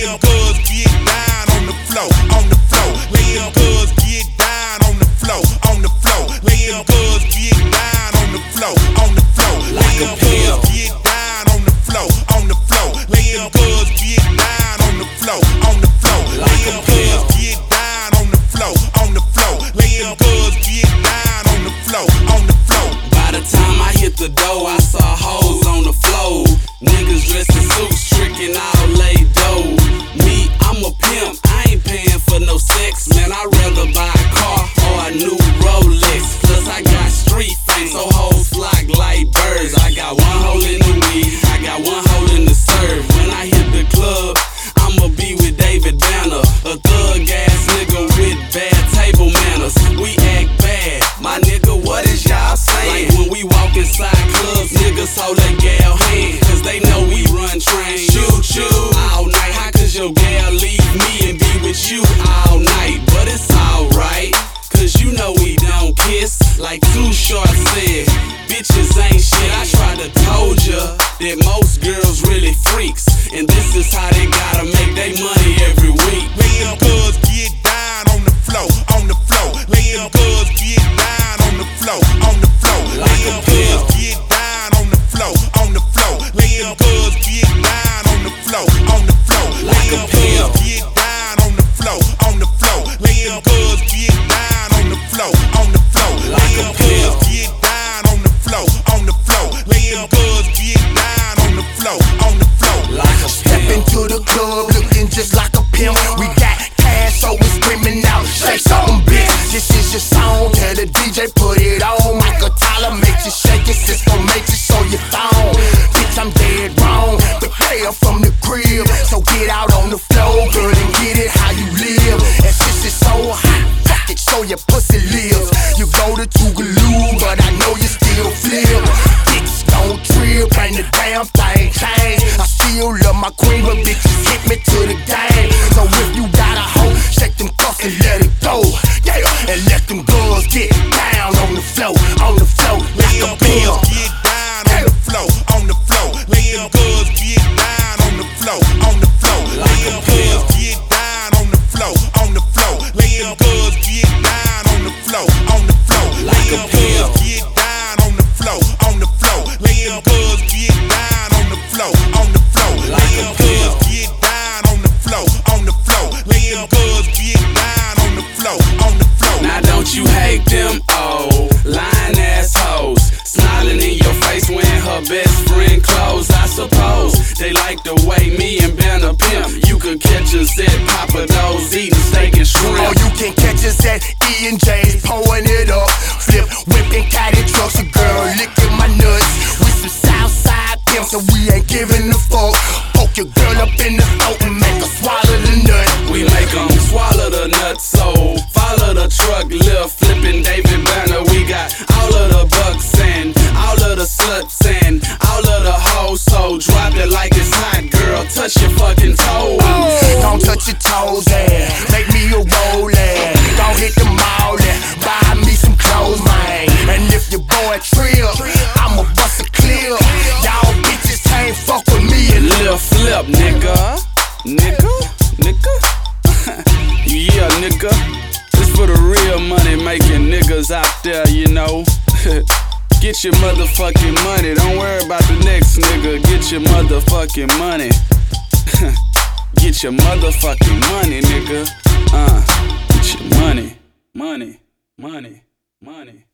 Let them girls get down on the floor, on the floor. Let them girls get down on the floor, on the floor. Let them girls get down on the floor, on the floor. Let them girls get down on the floor, on the floor. Let them girls get down on the floor, on the floor. Let them girls get down on the floor, on the floor. Let them girls get down on the floor, on the floor. By the time I hit the door, I saw hoes on the floor. Niggas dressed in suits, tricking all laid dough. Me, I'm a pimp, I ain't paying for no sex. Man, I'd rather buy a car or a new Rolex. Plus I got street fame, so hoes flock like birds. I got one hole in the weed, I got one hole in the serve. When I hit the club, I'ma be with David Banner, a thug ass nigga with bad table manners. We act bad, my nigga, what is y'all saying? Like when we walk inside clubs, niggas hold a gal hand, cause they know we run trains. Choo-choo all night, how could your gal leave me and be with you all night? But it's alright, cause you know we don't kiss. Like Too Short said, bitches ain't shit. I tried to told ya that most girls really freaks, and this is how they gotta make their money every week. Let them girls get down on the floor, on the floor. Let them girls get down on the floor, on the floor. Let them girls get down on the floor, on the floor. Let them girls get down on the floor, on the floor. Let them girls get down on the floor, on the floor. Let them girls get down on the floor, on the floor. Let them girls get down on the floor, on the floor. Let them girls get down on the floor, on the floor. Step into the club looking just like a pimp. We got cash, so we screaming out, shake something, bitch. This is your song, tell the DJ put it on. Michael Tyler makes you shake it, Cisco makes you show your thong. Bitch, I'm dead wrong, but they are from the crib. So get out on the floor, girl, and get it how you live. And since it's so hot, fuck it, show your pussy lives. You go to Tougaloo, but I know you still flip. Bitch, don't trip, ain't the damn thing changed. I still love my queen, but bitches hit me to the game. So if you got a hoe, shake them cuffs and let it go. Yeah, and let them girls get down on the floor, like a pimp. Get down on the floor, on the floor. Let them girls get down on the floor, on the floor. Let them girls get down on the floor, on the floor. Let them girls get down on the floor, on the floor. Let them girls get down on the floor, on the floor. Let them girls get down on the floor, on the floor. Let them girls get down on the floor, on the floor. Let them girls get down on the floor, on the floor. Now don't you hate them old lying assholes, smiling in your face when her best friend close? I suppose they like the way me and Ben a pimp. You could catch us at Papa Do's eating steak and shrimp. Or you can catch us at E&J's pouring it up, flip, whipping caddy trucks. A girl licking my nuts with some Southside pimps, so we ain't giving a fuck. Poke your girl up in the throat and make her swallow the nut. We make them swallow the nuts, so follow the truck, lift, flipping David Banner. We got all of the bucks and all of the sluts and all of the hoes, so drop it like it's hot, girl, touch your fucking toes. Don't touch your toes, and make me a rollin'. Don't hit the mall and buy me some clothes, man. And if your boy trip, I'ma bust a clip. Y'all bitches can't fuck with me and Lil' flip, nigga. Yeah, nigga. This for the real money making niggas out there, you know. Get your motherfucking money. Don't worry about the next nigga. Get your motherfucking money. Get your motherfucking money, nigga. Get your money.